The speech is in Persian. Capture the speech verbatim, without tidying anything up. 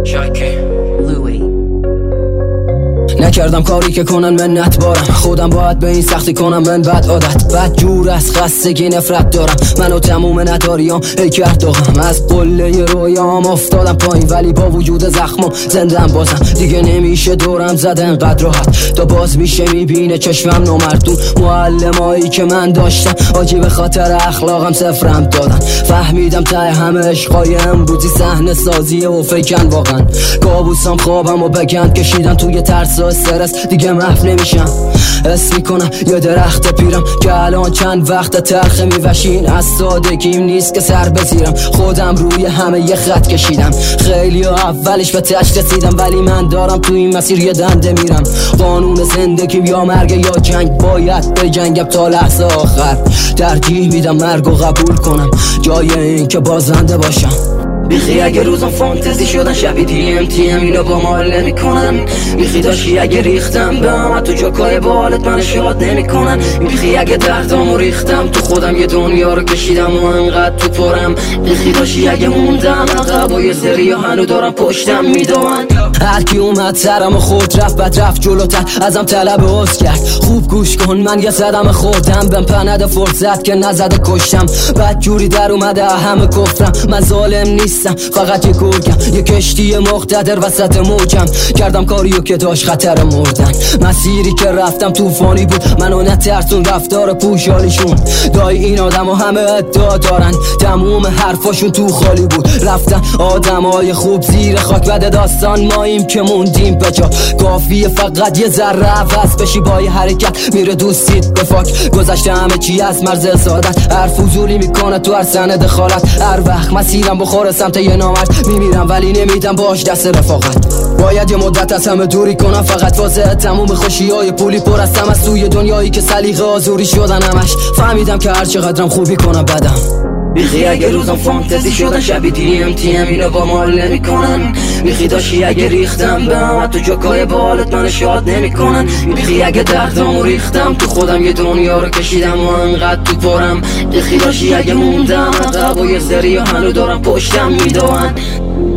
نکردم کاری که کنن منت بارم، خودم باید به این سختی کنم من بد عادت بد جور از خستگی نفرت دارم، منو تموم نداریام ای کرداغم، از قله رویام افتادم پایین ولی با وجود زخمم زندم بازم، دیگه نمیشه دورم زده انقدر راحت تا باز میشه میبینه چشمم نامردون، معلمایی که من داشتم آجی به خاطر اخلاقم صفرم دادن، فهمیدم ته همه عشقای امروزی صحنه سازیه و فکن واقعا، کابوسام خوابم و بگند کشیدن توی ترس و استرس دیگه محو نمیشم، حس میکنم یه درخت پیرم که الان چند وقت ترخه میوشین، از سادگیم نیست که سر بزیرم، خودم روی همه یه خط کشیدم، خیلی ها اولش به تشت رسیدم ولی من دارم تو این مسیر یه دنده میرم، قانون زندگیم یا مرگ یا جنگ، باید بجنگم تا لحظه آخر، ترجیح میدم مرگ و قبول کنم جای این که بازنده باشم. بیخی اگه روزم فانتزی شدن شبی دی ام تی ام اینو با مال نمیکنن، بیخی داشتی اگه ریختم به همه تو جاکای بالت من شاد نمیکنن، بیخی اگه دردامو ریختم تو خودم یه دنیا رو کشیدم و انقدر تو پرم، بیخی داشتی اگه موندم عقب و یه سری ها هنو دارم پشتم میدوان، هرکی اومد سرم و خود رفت بد رفت جلوتر ازم طلب عوض کرد، خوب گوش کن من یه زدم خوردم بهم پنده فرصت که نزده کشتم، بد جوری در اومده همه کفرم، من ظالم نیست فقط یه گرگم، یه کشتی مقتدر وسط موجم، کردم کاریو که داشت خطر مردن، مسیری که رفتم طوفانی بود منو نترسون رفتار پوشالیشون، دای این آدم و همه ادعا دارن تموم حرفاشون تو خالی بود، رفتن آدمای خوب زیر خاک بده داستان ماییم که موندیم بجا، کافیه فقط یه ذره عوض بشی با یه حرکت میره دوستیت به فاک، گذشته همه چی از مرز سعادت، هر فضولی میکنه تو هر سنه دخالت، هر وقت مسیرم بخوره سمت یه نامرد میمیرم ولی نمیدم باش دست رفاقت، باید یه مدت از همه دوری کنم فقط واسه تموم خوشی های پولی پر هستم از توی دنیایی که سلیقه آزوری شدن همش، فهمیدم که هر چقدرم خوبی کنم بدم، بیخی اگه روزم فانتزی شدن شبی دی ام تی ام اینو با مال نمیکنن، بیخی داشتی اگه ریختم به همه تو جاکای بالت من شاد نمیکنن، بیخی اگه دردامو ریختم تو خودم یه دنیا رو کشیدم و انقدر تو پرم، بیخی داشتی اگه موندم عقب و یه سری ها هنو دارم پشتم میدوان.